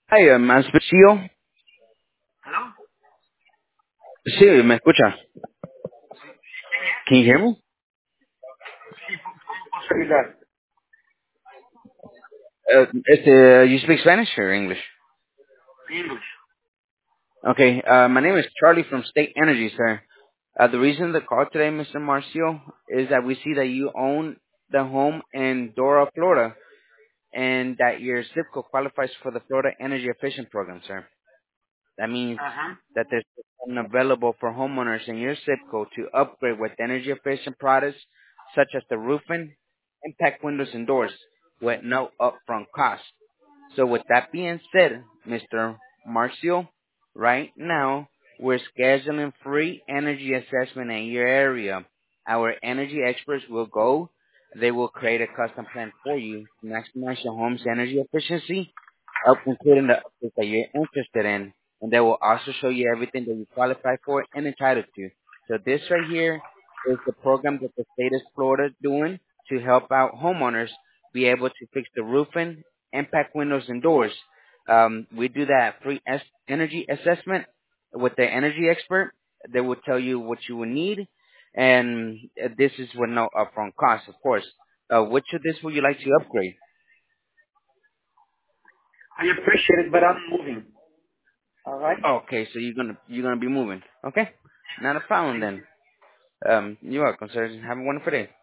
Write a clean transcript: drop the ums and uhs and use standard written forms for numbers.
Hi, Manspcio. ¿Aló? Sí, me escucha. Can you hear me? ¿Cómo puedo ayudar? You speak Spanish or English? English. Okay, my name is Charlie from State Energy, sir. The reason the call today, Mr. Marcio, is that we see that you own the home in Dora, Florida, and that your zip code qualifies for the Florida Energy Efficient Program, sir. That means Ajá. that there's one available for homeowners in your zip code to upgrade with energy efficient products such as the roofing, impact windows and doors with no upfront cost. So with that being said, Mr. Marcio, right now we're scheduling free energy assessment in your area. Our energy experts will go. They will create a custom plan for you to maximize your home's energy efficiency, up including the updates that you're interested in, and they will also show you everything that you qualify for and entitled to. So this right here is the program that the state of Florida is doing to help out homeowners be able to fix the roofing, impact windows and doors. We do that free energy assessment with the energy expert. They will tell you what you will need, and this is with no upfront cost, of course. Which of this would you like to upgrade? I appreciate it, but I'm moving. All right? Okay, so you're gonna be moving. Okay, not a problem Thank then. you. You're welcome, sir. Have a wonderful day.